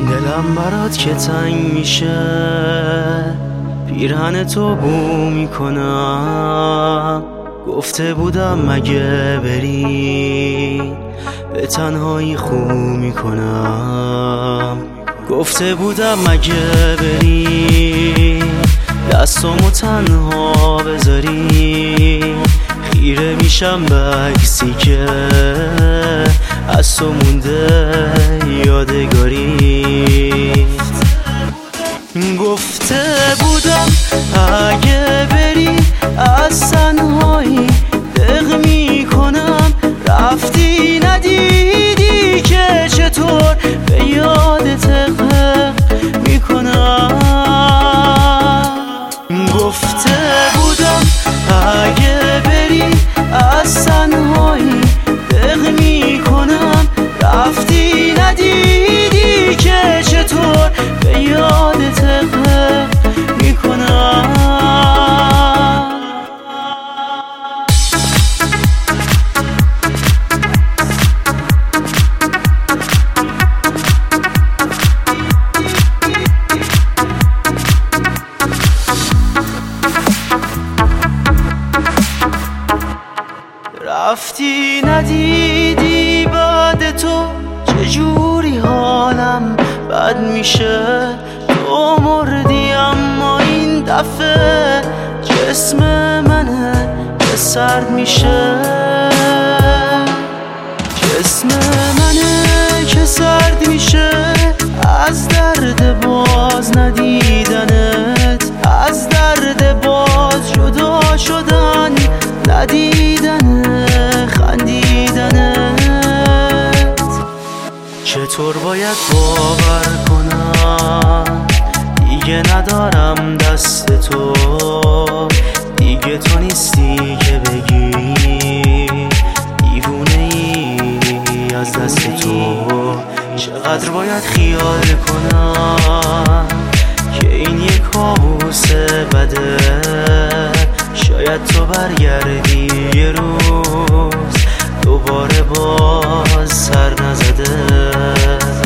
دلم برات که تنگ میشه، پیرهن تو بو میکنم. گفته بودم مگه بری به تنهایی خو میکنم. گفته بودم مگه بری دستامو تنها بذاری. خیره میشم به عکسی که از تو مونده یادگاری. گفته بودم اگه بری از تنهایی دق میکنم. رفتی ندیدی که چطور به یادت غرق میکنم. گفته بودم اگه بری از تنهایی دق میکنم. رفتی ندیدی که چطور به یادت غرق میکنم. رفتی ندیدی بعد تو چجوری حالم بد میشه. تو مردی اما این دفعه جسم منه که سرد میشه. جسم منه که سرد میشه از درد باز ندیدنت. از درد باز جدا شدن ندیدن خندیدنت. چطور باید باور کنم دیگه ندارم دست تو. دیگه تو نیستی که بگی دیوونه ای از دست تو. چقدر باید خیال کنم که این یک کابوس بده. شاید تو برگردی یه روز دوباره باز سر نزده.